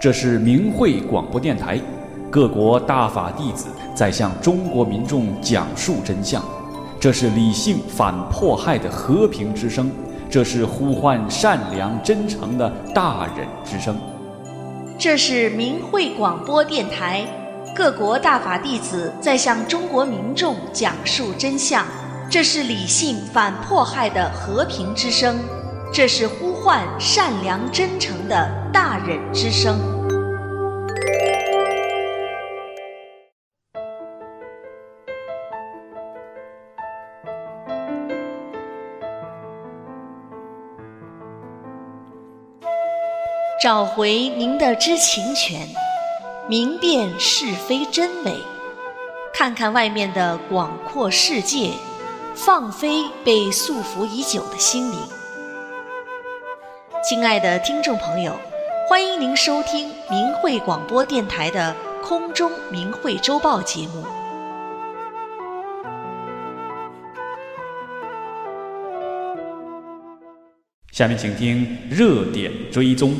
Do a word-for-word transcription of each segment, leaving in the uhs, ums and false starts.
这是明慧广播电台，各国大法弟子在向中国民众讲述真相。这是理性反迫害的和平之声，这是呼唤善良真诚的大忍之声。 这是明慧广播电台，各国大法弟子在向中国民众讲述真相。这是理性反迫害的和平之声，这是呼唤善良真诚的大忍之声。找回您的知情权，明辨是非真伪，看看外面的广阔世界，放飞被束缚已久的心灵。亲爱的听众朋友，欢迎您收听明慧广播电台的空中明慧周报节目。 下面请听热点追踪。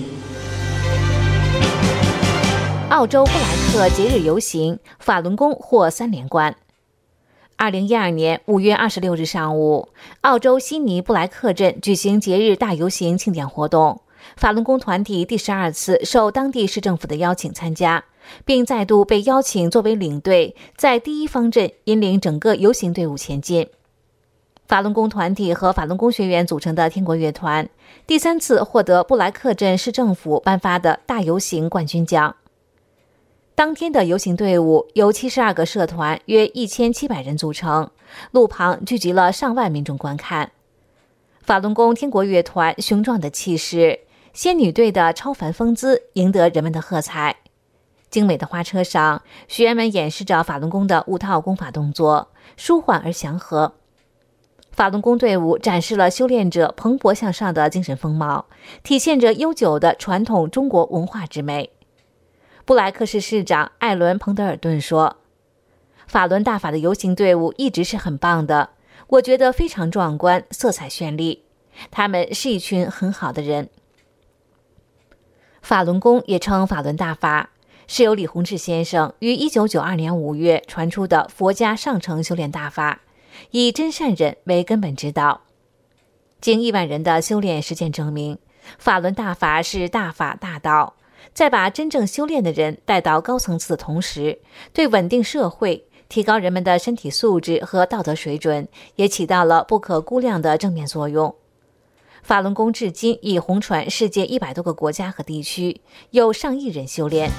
澳洲布莱克节日游行，法轮功获三连冠。二零一二年五月二十六日上午，澳洲悉尼布莱克镇举行节日大游行庆典活动，法轮功团体第十二次受当地市政府的邀请参加，并再度被邀请作为领队，在第一方阵引领整个游行队伍前进。法轮功团体和法轮功学员组成的天国乐团，第三次获得布莱克镇市政府颁发的大游行冠军奖。当天的游行队伍由七十二个社团约一千七百人组成，路旁聚集了上万民众观看。法轮功天国乐团雄壮的气势，仙女队的超凡风姿赢得人们的喝彩。精美的花车上，学员们演示着法轮功的五套功法动作，舒缓而祥和。法轮功队伍展示了修炼者蓬勃向上的精神风貌，体现着悠久的传统中国文化之美。布莱克市市长艾伦·彭德尔顿说，法轮大法的游行队伍一直是很棒的，我觉得非常壮观，色彩绚丽，他们是一群很好的人。法轮功也称法轮大法，是由李洪志先生于一九九二年五月传出的佛家上乘修炼大法，以真善忍为根本指导。经亿万人的修炼实践证明，法轮大法是大法大道，在把真正修炼的人带到高层次的同时，对稳定社会、提高人们的身体素质和道德水准也起到了不可估量的正面作用。法轮功至今已红传世界一百多个国家和地区，有上亿人修炼。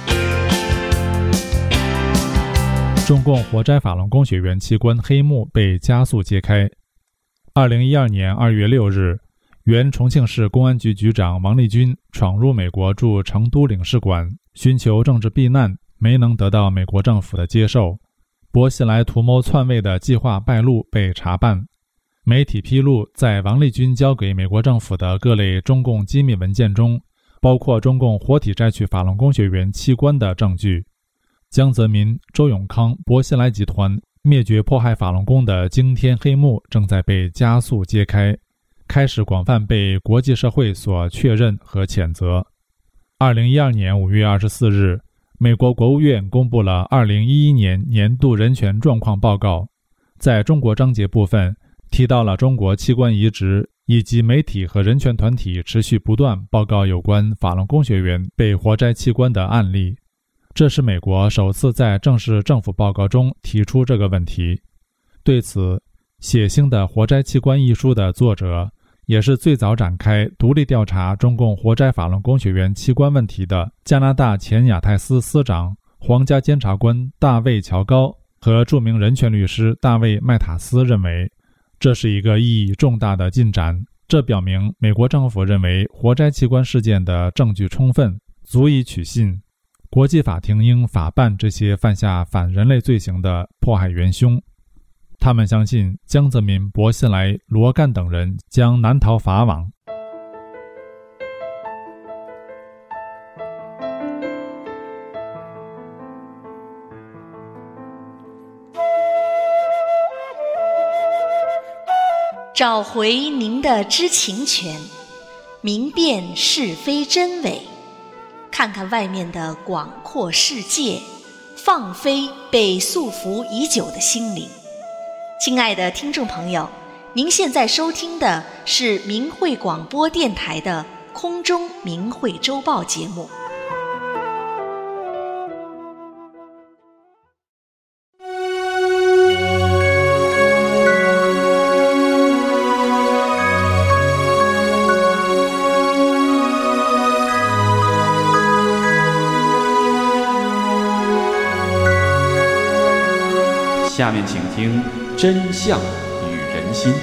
中共活摘法轮功学员器官黑幕被加速揭开。二零一二年二月六日，原重庆市公安局局长王立军闯入美国驻成都领事馆，寻求政治避难，没能得到美国政府的接受。薄熙来图谋篡位的计划败露，被查办。媒体披露，在王立军交给美国政府的各类中共机密文件中，包括中共活体摘取法轮功学员器官的证据。江泽民、周永康、薄熙来集团灭绝迫害法轮功的惊天黑幕正在被加速揭开，开始广泛被国际社会所确认和谴责。二零一二年五月二十四日，美国国务院公布了二零一一年年度人权状况报告，在中国章节部分提到了中国器官移植以及媒体和人权团体持续不断报告有关法轮功学员被活摘器官的案例。这是美国首次在正式政府报告中提出这个问题。对此，《血腥的活摘器官》一书的作者，也是最早展开独立调查中共活摘法轮功学员器官问题的加拿大前亚太司司长、皇家监察官大卫·乔高和著名人权律师大卫·麦塔斯认为，这是一个意义重大的进展。这表明美国政府认为活摘器官事件的证据充分，足以取信。国际法庭应法办这些犯下反人类罪行的迫害元凶。他们相信江泽民、薄熙来、罗干等人将难逃法网。 找回您的知情权，明辨是非真伪， 看看外面的广阔世界，放飞被束缚已久的心灵。亲爱的听众朋友，您现在收听的是明慧广播电台的空中明慧周报节目。 下面请听真相与人心。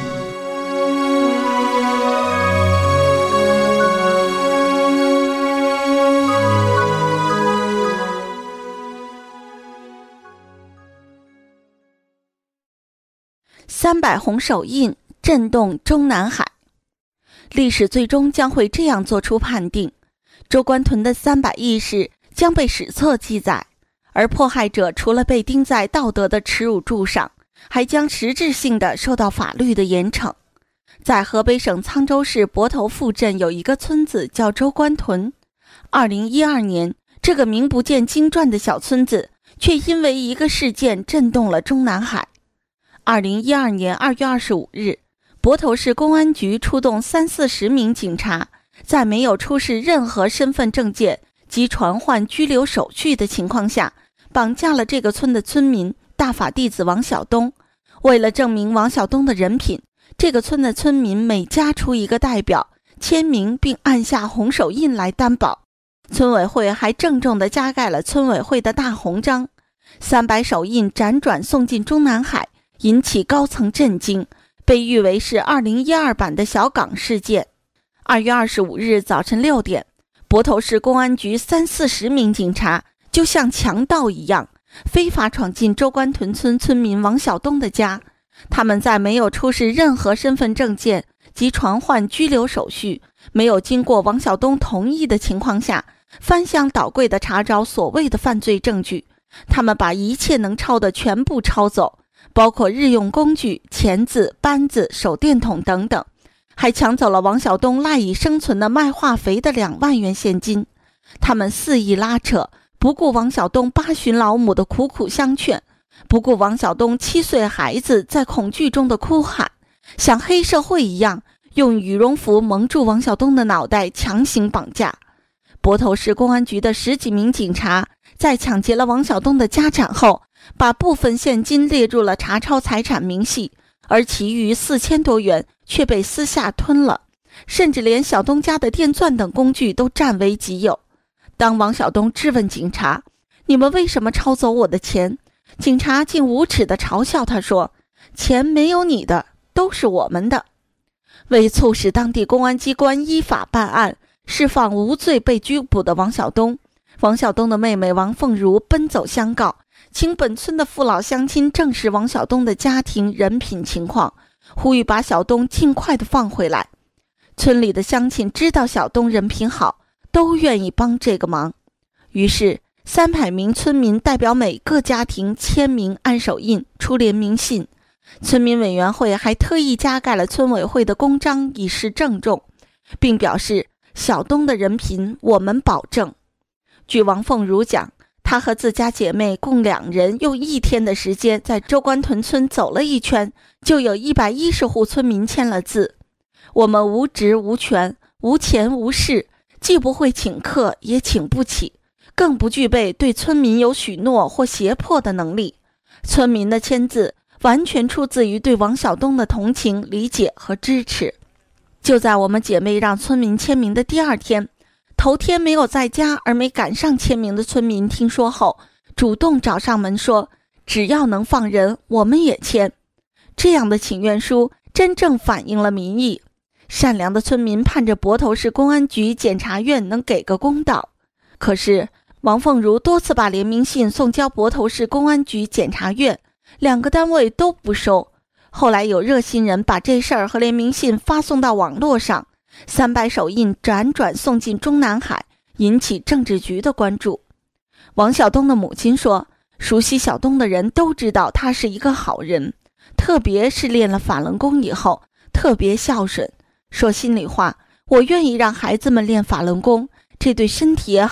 三百红手印震动中南海，历史最终将会这样做出判定：周官屯的三百义士将被史册记载，而迫害者除了被钉在道德的耻辱柱上，还将实质性的受到法律的严惩。在河北省沧州市泊头附镇有一个村子叫周官屯。二零一二年，这个名不见经传的小村子却因为一个事件震动了中南海。二零一二年二月二十五日，泊头市公安局出动三四十名警察，在没有出示任何身份证件及传唤拘留手续的情况下，绑架了这个村的村民大法弟子王晓东。为了证明王晓东的人品，这个村的村民每家出一个代表签名并按下红手印来担保。村委会还郑重地加盖了村委会的大红章。三百手印辗转送进中南海，引起高层震惊，被誉为是二零一二版的小港事件。二月二十五日早晨六点，泊头市公安局三四十名警察就像强盗一样，非法闯进周官屯村村民王晓东的家。他们在没有出示任何身份证件及传唤拘留手续，没有经过王晓东同意的情况下，翻箱倒柜地查找所谓的犯罪证据。他们把一切能抄的全部抄走，包括日用工具、钳子、扳子、手电筒等等，还抢走了王晓东赖以生存的卖化肥的两万元现金。他们肆意拉扯，不顾王晓东八旬老母的苦苦相劝，不顾王晓东七岁孩子在恐惧中的哭喊，像黑社会一样用羽绒服蒙住王晓东的脑袋，强行绑架。泊头市公安局的十几名警察在抢劫了王晓东的家产后，把部分现金列入了查抄财产明细，而其余四千多元却被私下吞了，甚至连晓东家的电钻等工具都占为己有。当王晓东质问警察，你们为什么抄走我的钱？警察竟无耻地嘲笑他说，钱没有你的，都是我们的。为促使当地公安机关依法办案，释放无罪被拘捕的王晓东，王晓东的妹妹王凤如奔走相告，请本村的父老乡亲证实王晓东的家庭人品情况，呼吁把晓东尽快的放回来。村里的乡亲知道晓东人品好，都愿意帮这个忙。于是三百名村民代表每个家庭签名按手印出联名信，村民委员会还特意加盖了村委会的公章以示郑重，并表示晓东的人品我们保证。据王凤如讲，她和自家姐妹共两人用一天的时间在周官屯村走了一圈，就有一百一十户村民签了字。我们无职无权，无钱无势，既不会请客，也请不起，更不具备对村民有许诺或胁迫的能力。村民的签字完全出自于对王晓东的同情、理解和支持。就在我们姐妹让村民签名的第二天，头天没有在家而没赶上签名的村民听说后，主动找上门说，只要能放人，我们也签。这样的请愿书真正反映了民意。善良的村民盼着泊头市公安局、检察院能给个公道。可是王凤如多次把联名信送交泊头市公安局、检察院，两个单位都不收。后来有热心人把这事儿和联名信发送到网络上，三百手印辗转送进中南海，引起政治局的关注。王晓东的母亲说，熟悉晓东的人都知道他是一个好人，特别是练了法轮功以后特别孝顺。说心里话，我愿意让孩子们练法轮功，这对身体也好，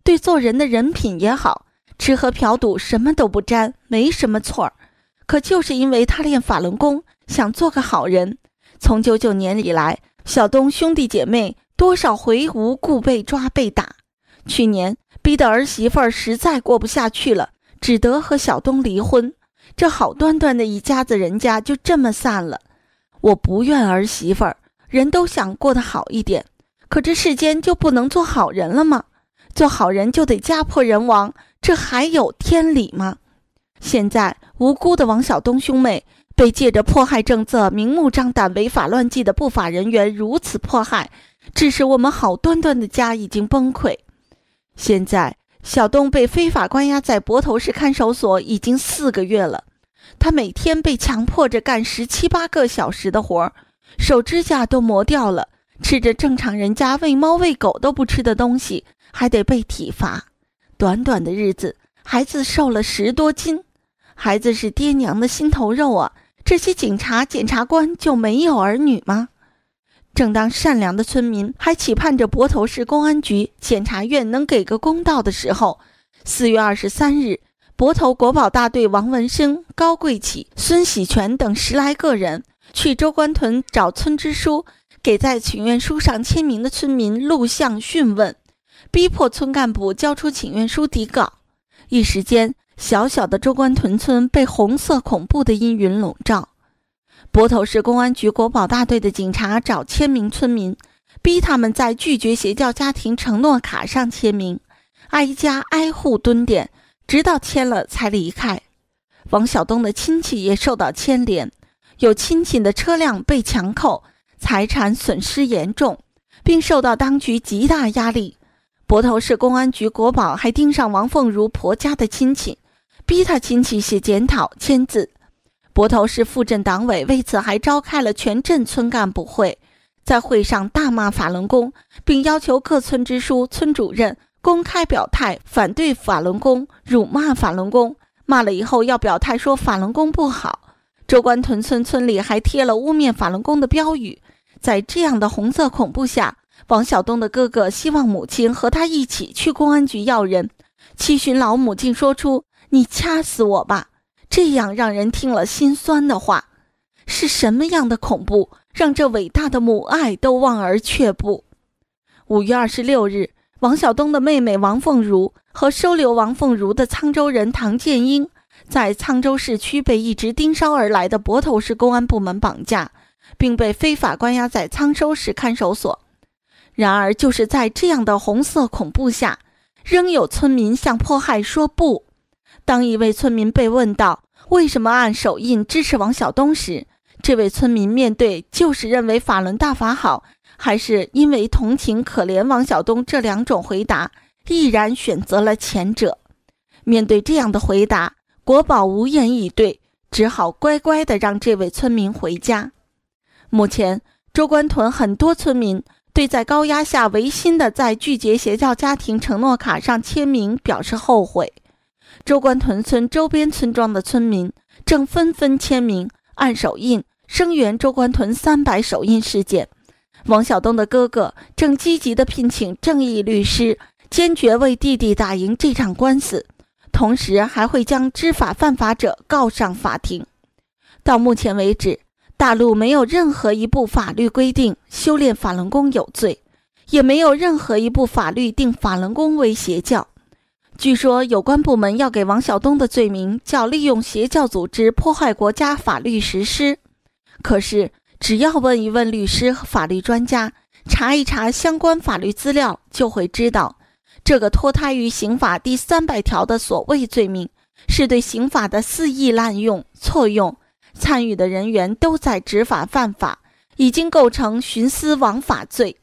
对做人的人品也好，吃喝嫖赌什么都不沾，没什么错儿。可就是因为他练法轮功，想做个好人，从九九年以来，小东兄弟姐妹多少回无故被抓被打。去年逼得儿媳妇儿实在过不下去了，只得和小东离婚。这好端端的一家子人家就这么散了。我不怨儿媳妇儿，人都想过得好一点，可这世间就不能做好人了吗？做好人就得家破人亡，这还有天理吗？现在无辜的王晓东兄妹被借着迫害政策明目张胆违法乱纪的不法人员如此迫害，致使我们好端端的家已经崩溃。现在小东被非法关押在泊头市看守所已经四个月了，他每天被强迫着干十七八个小时的活，手指甲都磨掉了，吃着正常人家喂猫喂狗都不吃的东西，还得被体罚。短短的日子，孩子瘦了十多斤。孩子是爹娘的心头肉啊，这些警察检察官就没有儿女吗？正当善良的村民还期盼着泊头市公安局、检察院能给个公道的时候，四月二十三日，泊头国保大队王文生、高贵启、孙喜全等十来个人去周官屯找村支书，给在请愿书上签名的村民录像讯问，逼迫村干部交出请愿书底稿。一时间，小小的周官屯村被红色恐怖的阴云笼罩。泊头市公安局国保大队的警察找签名村民，逼他们在拒绝邪教家庭承诺卡上签名，挨家挨户蹲点，直到签了才离开。王晓东的亲戚也受到牵连，有亲戚的车辆被强扣，财产损失严重，并受到当局极大压力。泊头市公安局国保还盯上王凤如婆家的亲戚，逼他亲戚写检讨签字。泊头市副镇党委为此还召开了全镇村干部会，在会上大骂法轮功，并要求各村支书、村主任公开表态反对法轮功，辱骂法轮功，骂了以后要表态说法轮功不好。周官屯村村里还贴了污蔑法轮功的标语。在这样的红色恐怖下，王晓东的哥哥希望母亲和他一起去公安局要人，七旬老母亲说出你掐死我吧，这样让人听了心酸的话。是什么样的恐怖让这伟大的母爱都望而却步？五月二十六日，王晓东的妹妹王凤如和收留王凤如的沧州人唐建英在沧州市区被一直盯梢而来的泊头市公安部门绑架，并被非法关押在沧州市看守所。然而就是在这样的红色恐怖下，仍有村民向迫害说不。当一位村民被问到为什么按手印支持王晓东时，这位村民面对就是认为法轮大法好，还是因为同情可怜王晓东这两种回答，毅然选择了前者。面对这样的回答，国保无言以对，只好乖乖地让这位村民回家。目前周官屯很多村民对在高压下违心的在拒绝邪教家庭承诺卡上签名表示后悔。周官屯村周边村庄的村民正纷纷签名按手印声援周官屯三百手印事件。王晓东的哥哥正积极地聘请正义律师，坚决为弟弟打赢这场官司，同时还会将知法犯法者告上法庭。到目前为止，大陆没有任何一部法律规定修炼法轮功有罪，也没有任何一部法律定法轮功为邪教。据说有关部门要给王晓东的罪名叫利用邪教组织破坏国家法律实施。可是只要问一问律师和法律专家，查一查相关法律资料，就会知道这个脱胎于刑法第三百条的所谓罪名，是对刑法的肆意滥用、错用，参与的人员都在执法犯法，已经构成徇私枉法罪。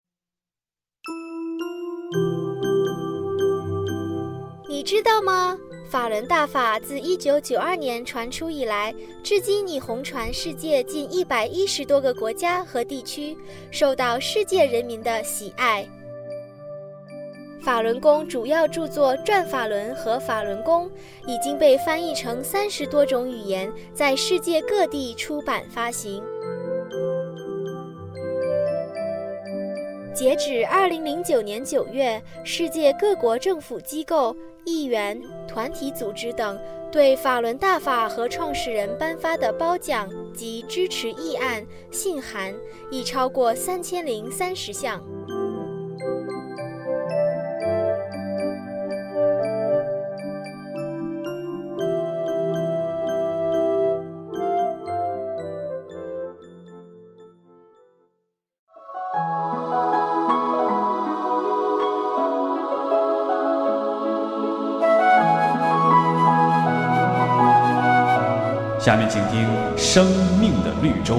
你知道吗？法轮大法自一九九二年传出以来，至今已红传世界近一百一十多个国家和地区，受到世界人民的喜爱。法轮功主要著作《转法轮》和《法轮功》已经被翻译成三十多种语言，在世界各地出版发行。 截止二零零九年九月，世界各国政府机构、议员、团体组织等对法轮大法和创始人颁发的褒奖及支持议案、信函已超过三千零三十项。 下面请听《生命的绿洲》。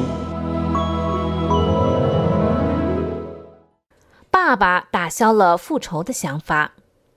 爸爸打消了复仇的想法。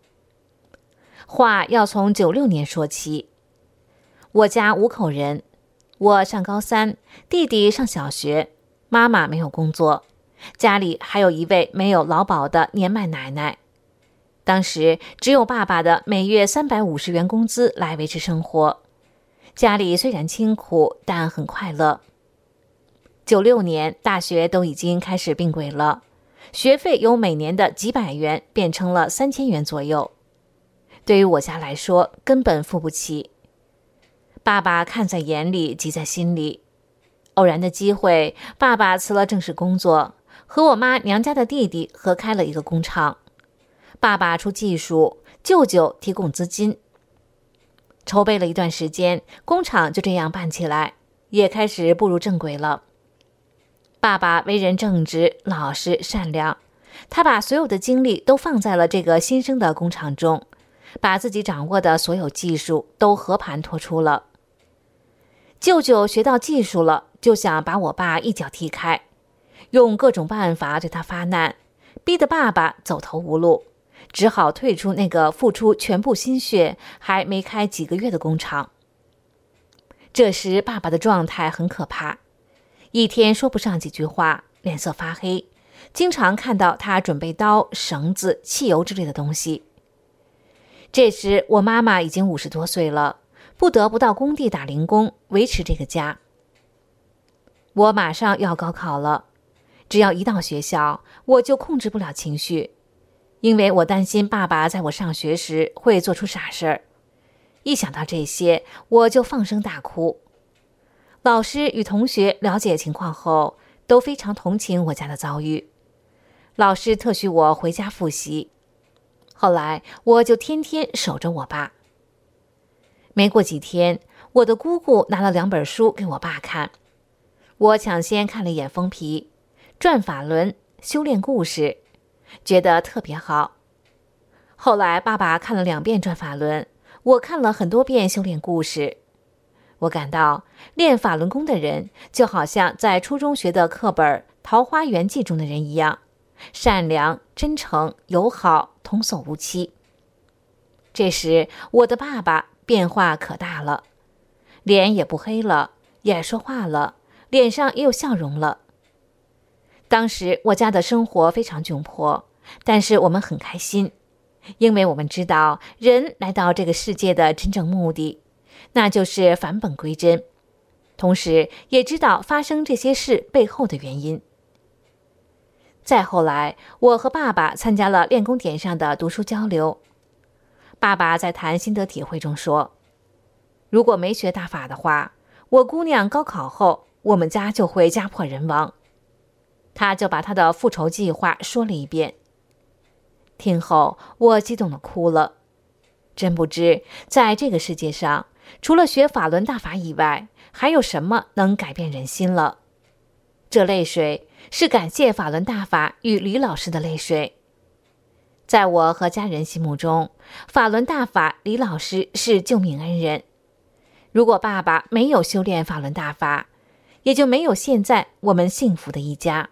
话要从九六年说起。我家五口人，我上高三，弟弟上小学，妈妈没有工作，家里还有一位没有劳保的年迈奶奶。当时只有爸爸的每月三百五十元工资来维持生活。家里虽然清苦，但很快乐。九六年，大学都已经开始并轨了，学费由每年的几百元变成了三千元左右。对于我家来说，根本付不起。爸爸看在眼里，急在心里。偶然的机会，爸爸辞了正式工作，和我妈娘家的弟弟合开了一个工厂。爸爸出技术，舅舅提供资金。筹备了一段时间，工厂就这样办起来，也开始步入正轨了。爸爸为人正直、老实、善良，他把所有的精力都放在了这个新生的工厂中，把自己掌握的所有技术都和盘托出了。舅舅学到技术了，就想把我爸一脚踢开，用各种办法对他发难，逼得爸爸走投无路，只好退出那个付出全部心血还没开几个月的工厂。这时爸爸的状态很可怕，一天说不上几句话，脸色发黑，经常看到他准备刀、绳子、汽油之类的东西。这时我妈妈已经五十多岁了，不得不到工地打零工维持这个家。我马上要高考了，只要一到学校，我就控制不了情绪，因为我担心爸爸在我上学时会做出傻事儿。一想到这些，我就放声大哭。老师与同学了解情况后，都非常同情我家的遭遇。老师特许我回家复习。后来我就天天守着我爸。没过几天，我的姑姑拿了两本书给我爸看。我抢先看了一眼封皮，转法轮、修炼故事，觉得特别好。后来爸爸看了两遍转法轮，我看了很多遍修炼故事。我感到练法轮功的人就好像在初中学的课本《桃花源记》中的人一样，善良、真诚、友好，童叟无欺。这时我的爸爸变化可大了，脸也不黑了，也说话了，脸上也有笑容了。当时我家的生活非常窘迫，但是我们很开心，因为我们知道人来到这个世界的真正目的，那就是返本归真，同时也知道发生这些事背后的原因。再后来，我和爸爸参加了练功点上的读书交流。爸爸在谈心得体会中说，如果没学大法的话，我姑娘高考后，我们家就会家破人亡。他就把他的复仇计划说了一遍。听后，我激动地哭了。真不知，在这个世界上，除了学法轮大法以外，还有什么能改变人心了？这泪水是感谢法轮大法与李老师的泪水。在我和家人心目中，法轮大法李老师是救命恩人。如果爸爸没有修炼法轮大法，也就没有现在我们幸福的一家。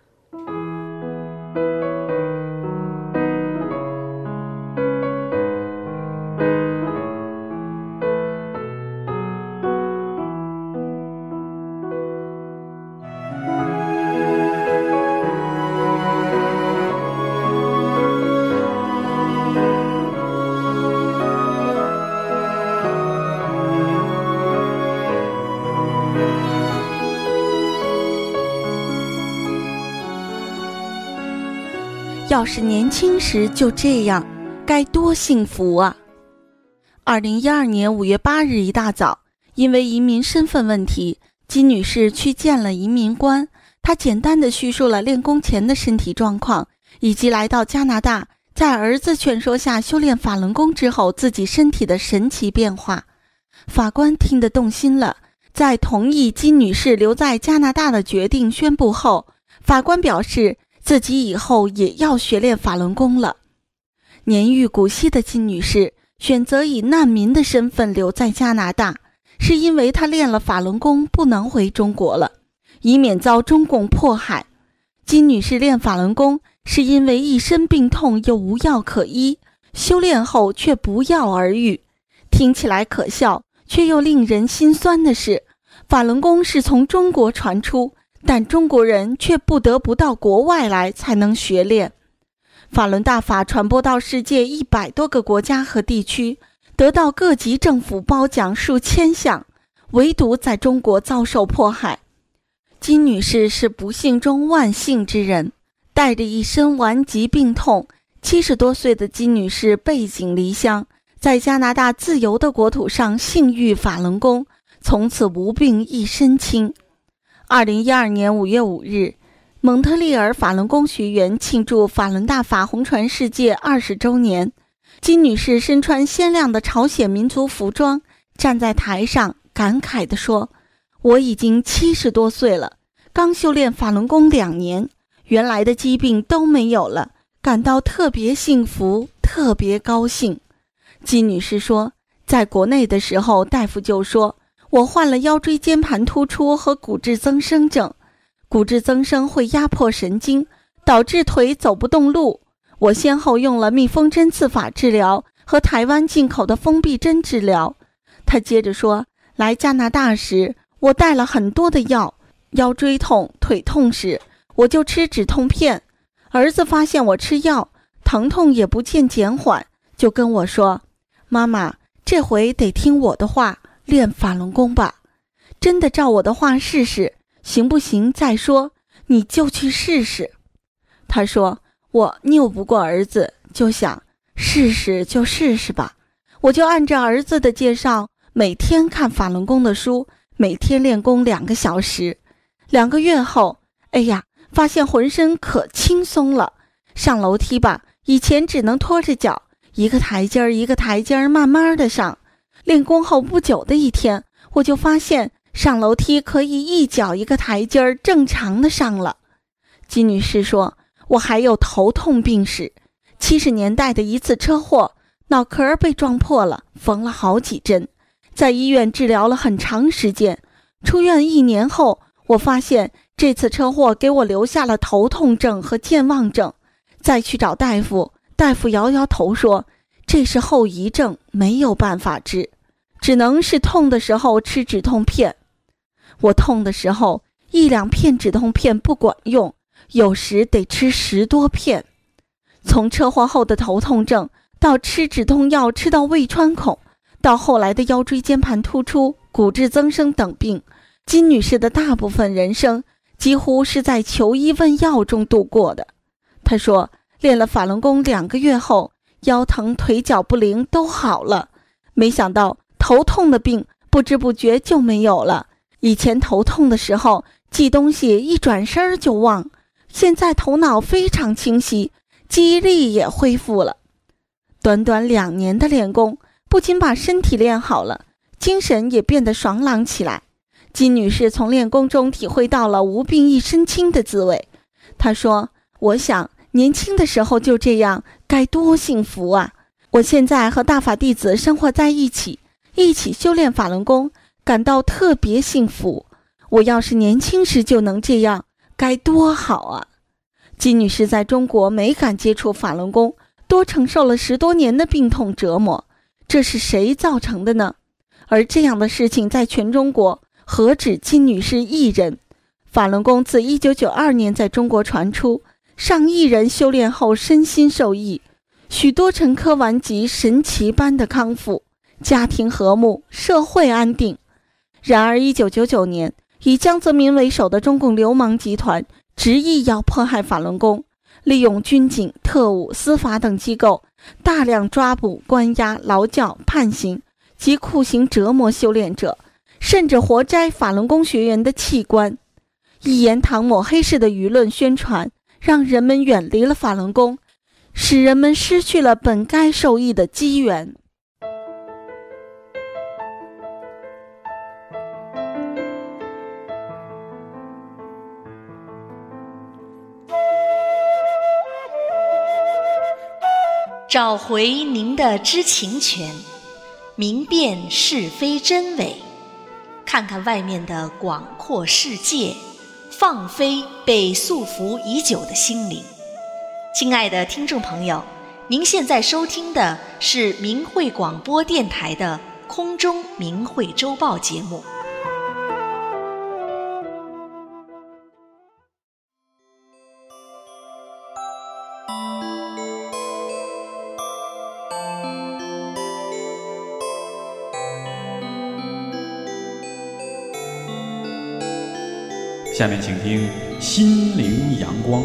要是年轻时就这样，该多幸福啊！二零一二年五月八日一大早，因为移民身份问题，金女士去见了移民官。她简单地叙述了练功前的身体状况，以及来到加拿大，在儿子劝说下修炼法轮功之后自己身体的神奇变化。法官听得动心了，在同意金女士留在加拿大的决定宣布后，法官表示自己以后也要学练法轮功了。年逾古稀的金女士选择以难民的身份留在加拿大，是因为她练了法轮功不能回中国了，以免遭中共迫害。金女士练法轮功是因为一身病痛又无药可医，修炼后却不药而愈。听起来可笑，却又令人心酸的是，法轮功是从中国传出，但中国人却不得不到国外来才能学练。法轮大法传播到世界一百多个国家和地区，得到各级政府褒奖数千项，唯独在中国遭受迫害。金女士是不幸中万幸之人，带着一身顽疾病痛，七十多岁的金女士背井离乡，在加拿大自由的国土上幸遇法轮功，从此无病一身轻。二零一二年五月五日，蒙特利尔法轮功学员庆祝法轮大法红传世界二十周年。金女士身穿鲜亮的朝鲜民族服装，站在台上感慨地说：“我已经七十多岁了，刚修炼法轮功两年，原来的疾病都没有了，感到特别幸福，特别高兴。”金女士说，在国内的时候，大夫就说我患了腰椎间盘突出和骨质增生症，骨质增生会压迫神经，导致腿走不动路。我先后用了蜜蜂针刺法治疗和台湾进口的封闭针治疗。她接着说，来加拿大时，我带了很多的药，腰椎痛、腿痛时，我就吃止痛片。儿子发现我吃药，疼痛也不见减缓，就跟我说，妈妈，这回得听我的话，练法轮功吧。真的照我的话试试，行不行再说，你就去试试。他说，我拗不过儿子，就想试试就试试吧。我就按照儿子的介绍，每天看法轮功的书，每天练功两个小时。两个月后，哎呀，发现浑身可轻松了。上楼梯吧，以前只能拖着脚，一个台阶儿一个台阶儿慢慢的上。练功后不久的一天，我就发现上楼梯可以一脚一个台阶儿正常的上了。金女士说，我还有头痛病史，七十年代的一次车祸，脑壳被撞破了，缝了好几针，在医院治疗了很长时间。出院一年后，我发现这次车祸给我留下了头痛症和健忘症。再去找大夫，大夫摇摇头说，这是后遗症，没有办法治，只能是痛的时候吃止痛片。我痛的时候，一两片止痛片不管用，有时得吃十多片。从车祸后的头痛症，到吃止痛药吃到胃穿孔，到后来的腰椎间盘突出、骨质增生等病，金女士的大部分人生几乎是在求医问药中度过的。她说，练了法轮功两个月后，腰疼腿脚不灵都好了，没想到头痛的病不知不觉就没有了。以前头痛的时候记东西一转身就忘，现在头脑非常清晰，记忆力也恢复了。短短两年的练功，不仅把身体练好了，精神也变得爽朗起来。金女士从练功中体会到了无病一身轻的滋味。她说，我想年轻的时候就这样，该多幸福啊！我现在和大法弟子生活在一起，一起修炼法轮功，感到特别幸福。我要是年轻时就能这样，该多好啊！金女士在中国没敢接触法轮功，多承受了十多年的病痛折磨，这是谁造成的呢？而这样的事情在全中国何止金女士一人？法轮功自一九九二年在中国传出，上亿人修炼后身心受益，许多陈科顽疾神奇般的康复，家庭和睦，社会安定。然而一九九九年，以江泽民为首的中共流氓集团执意要迫害法轮功， 利用军警、特务、司法等机构大量抓捕、关押、劳教、判刑及酷刑折磨修炼者，甚至活摘法轮功学员的器官。一言堂抹黑式的舆论宣传，让人们远离了法轮功，使人们失去了本该受益的机缘。 找回您的知情权，明辨是非真伪，看看外面的广阔世界，放飞被束缚已久的心灵。亲爱的听众朋友，您现在收听的是明慧广播电台的空中明慧周报节目。 下面请听心灵阳光。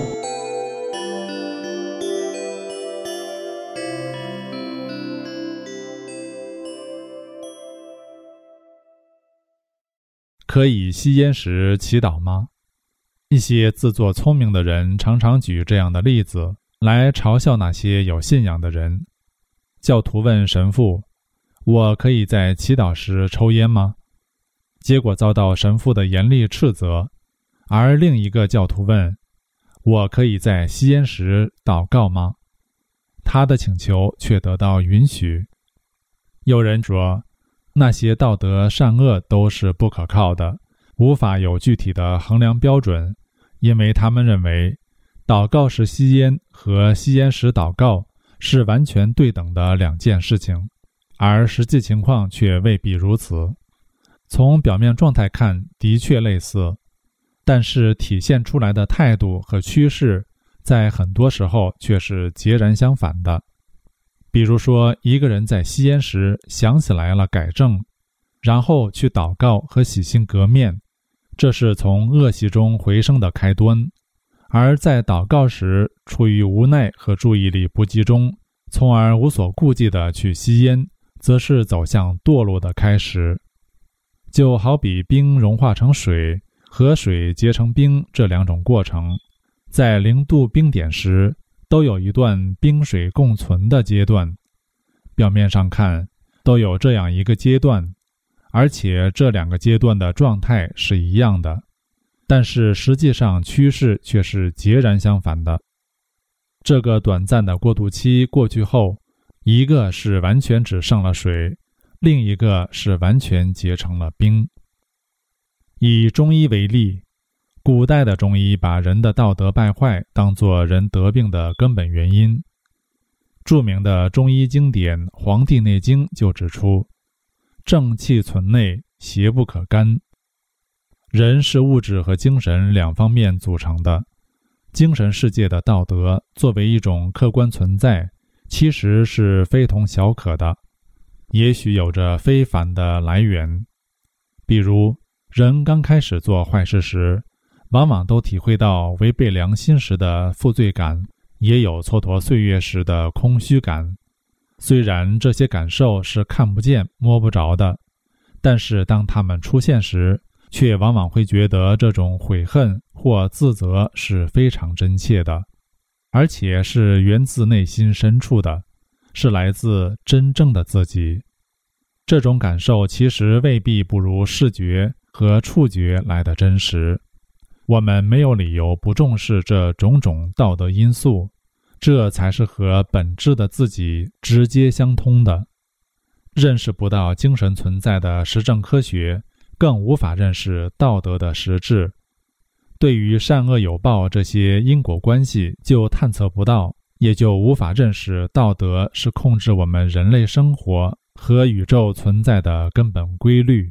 可以吸烟时祈祷吗？一些自作聪明的人常常举这样的例子来嘲笑那些有信仰的人。教徒问神父：我可以在祈祷时抽烟吗？结果遭到神父的严厉斥责。而另一个教徒问：我可以在吸烟时祷告吗？他的请求却得到允许。有人说，那些道德善恶都是不可靠的，无法有具体的衡量标准，因为他们认为祷告时吸烟和吸烟时祷告是完全对等的两件事情，而实际情况却未必如此。从表面状态看，的确类似，但是体现出来的态度和趋势在很多时候却是截然相反的。比如说，一个人在吸烟时想起来了改正，然后去祷告和洗心革面，这是从恶习中回升的开端；而在祷告时出于无奈和注意力不集中，从而无所顾忌地去吸烟，则是走向堕落的开始。就好比冰融化成水和水结成冰这两种过程，在零度冰点时都有一段冰水共存的阶段。表面上看都有这样一个阶段，而且这两个阶段的状态是一样的，但是实际上趋势却是截然相反的。这个短暂的过渡期过去后，一个是完全只剩了水，另一个是完全结成了冰。以中医为例，古代的中医把人的道德败坏当作人得病的根本原因。著名的中医经典《黄帝内经》就指出，正气存内，邪不可干。人是物质和精神两方面组成的，精神世界的道德作为一种客观存在，其实是非同小可的，也许有着非凡的来源。比如人刚开始做坏事时，往往都体会到违背良心时的负罪感，也有蹉跎岁月时的空虚感。虽然这些感受是看不见摸不着的，但是当它们出现时，却往往会觉得这种悔恨或自责是非常真切的，而且是源自内心深处的，是来自真正的自己。这种感受其实未必不如视觉和触觉来得真实。我们没有理由不重视这种种道德因素，这才是和本质的自己直接相通的。认识不到精神存在的实证科学，更无法认识道德的实质。对于善恶有报这些因果关系就探测不到，也就无法认识道德是控制我们人类生活和宇宙存在的根本规律。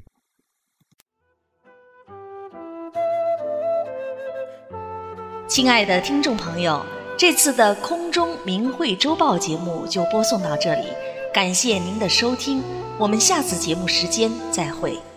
亲爱的听众朋友，这次的空中明慧周报节目就播送到这里，感谢您的收听，我们下次节目时间再会。